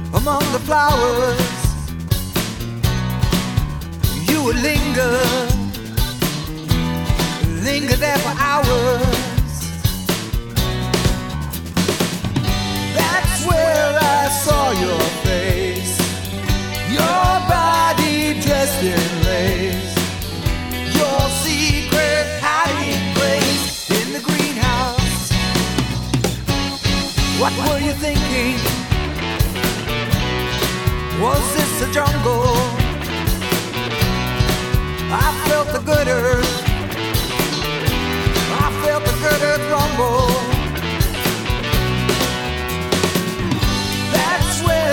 among the flowers. You would linger there for hours. That's where I saw your face, your body dressed in lace, your secret hiding place in the greenhouse. What were you thinking? Was this a jungle? I felt the good earth